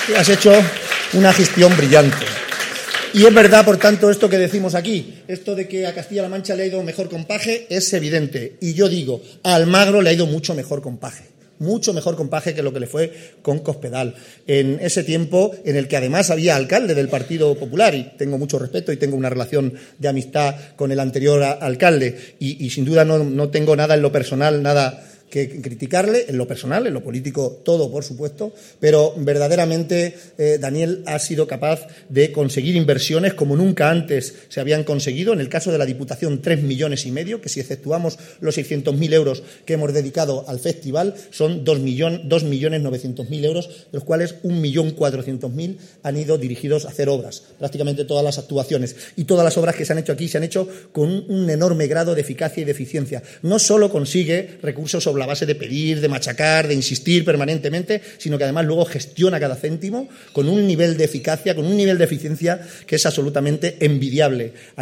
que has hecho una gestión brillante. Y es verdad, por tanto, esto que decimos aquí, esto de que a Castilla-La Mancha le ha ido mejor con Paje, es evidente. Y yo digo, a Almagro le ha ido mucho mejor con Paje. Mucho mejor con Paje que lo que le fue con Cospedal. En ese tiempo en el que además había alcalde del Partido Popular, y tengo mucho respeto y tengo una relación de amistad con el anterior alcalde, y sin duda no tengo nada en lo personal, nada que criticarle, en lo personal, en lo político, todo, por supuesto, pero verdaderamente Daniel ha sido capaz de conseguir inversiones como nunca antes se habían conseguido. En el caso de la Diputación, 3,5 millones, que si exceptuamos los 600.000 euros que hemos dedicado al festival, son 2.900.000 euros, de los cuales 1.400.000 han ido dirigidos a hacer obras. Prácticamente todas las actuaciones y todas las obras que se han hecho aquí se han hecho con un enorme grado de eficacia y de eficiencia. No solo consigue recursos sobre la base de pedir, de machacar, de insistir permanentemente, sino que además luego gestiona cada céntimo con un nivel de eficacia, con un nivel de eficiencia que es absolutamente envidiable.